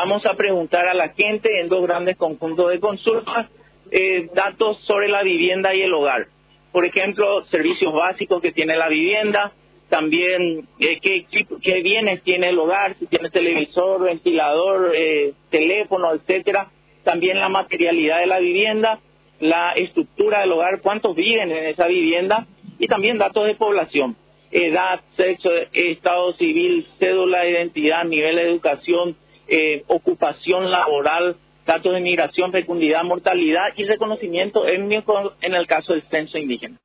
vamos a preguntar a la gente en 2 grandes conjuntos de consultas datos sobre la vivienda y el hogar. Por ejemplo, servicios básicos que tiene la vivienda, también qué bienes tiene el hogar, si tiene televisor, ventilador, teléfono, etcétera. También la materialidad de la vivienda, la estructura del hogar, cuántos viven en esa vivienda, y también datos de población, edad, sexo, estado civil, cédula de identidad, nivel de educación, ocupación laboral, datos de migración, fecundidad, mortalidad y reconocimiento étnico en el caso del censo indígena.